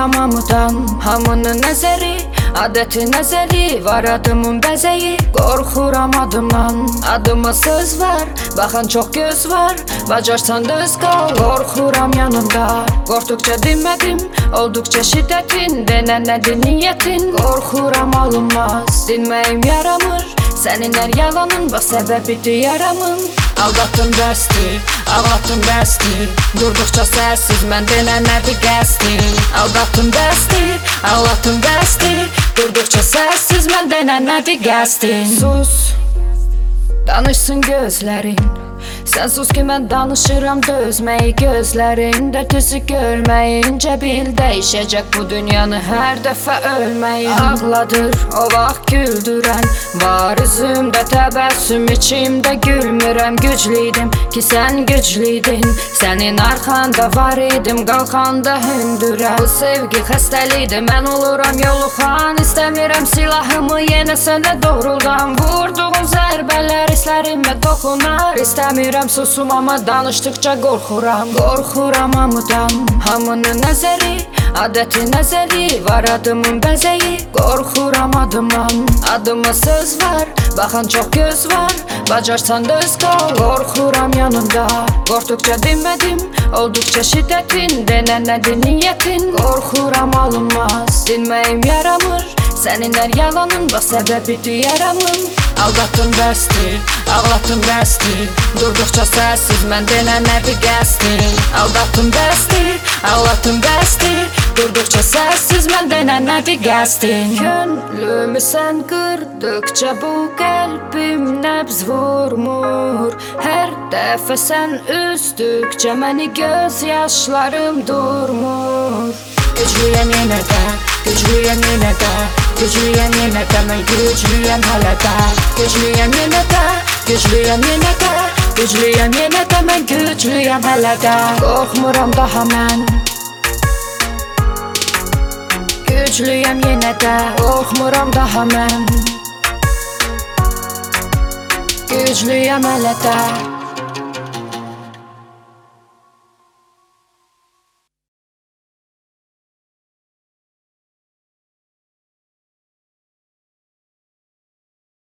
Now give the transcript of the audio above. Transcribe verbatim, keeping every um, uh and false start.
Qorxuram hamıdan, hamının nəzəri, adəti nəzəri, var adımın bəzəyi. Qorxuram adımdan, adıma söz var, baxan çox göz var, bacarsan düz qal. Qorxuram yanımda, qorxduqca dinmədim, olduqca şiddətin, denən nədir niyyətin. Qorxuram alınmaz, dinməyim yaramır, sənin hər yalanın, bax səbəbidir yaramın. Aldatın bəsdir, ağlatın bəsdir, durduqca sərsiz, mən denən nədir qəsdir. Aldatın bəsdir, ağlatın bəsdir, durduqca sərsiz, mən denən nədir qəsdir. Sus, danışsın gözlərin, sən sus ki mən danışıram, dözməyi gözlərində düzü görməyincə bil, dəyişəcək bu dünyanı hər dəfə ölməyin. Ağladır o vaxt güldürən, var üzümdə təbəssüm, içimdə gülmürəm. Güclüydüm ki sən güclüydün, sənin arxanda var idim, qalxanda hündürəm. Bu sevgi xəstəlikdir, mən oluram yoluxan, istəmirəm silahımı yenə sənə doğruldan. Vurduğun zərbələr hisslərimə toxunar, istəmirəm susum amma danışdıqca qorxuram. Qorxuram hamıdan, hamının nəzəri, adəti nəzəri, var adımın bəzəyi. Qorxuram adımdan, adıma söz var, baxan çox göz var, bacarsan düz qal. Qorxuram yanımda, qorxduqca dinmədim, olduqca şiddətin, denən nədir niyyətin. Qorxuram alınmaz, dinməyim yaramır, sənin hər yalanın, bax səbəbidir yaramın. Aldatın bəsdir, ağlatın bəsdir, durduqca sərsiz, mən denən nədir qəsdir. Aldatın bəsdir, ağlatın bəsdir, durduqca sərsiz, mən denən nədir qəsdir. Könlümü sən qırdıqca bu qəlbim nəbz vurmur, hər dəfə sən üzdükcə məni göz yaşlarım durmur. Güclüyəm yenə də, güclüyəm yenə də, güclüyəm yenə də, mən güclüyəm hələ də. Güclüyəm yenə də, güclüyəm yenə də, güclüyəm yenə də, mən güclüyəm hələ də. Qorxmuram daha mən, güclüyəm yenə də, qorxmuram daha mən, güclüyəm hələ də.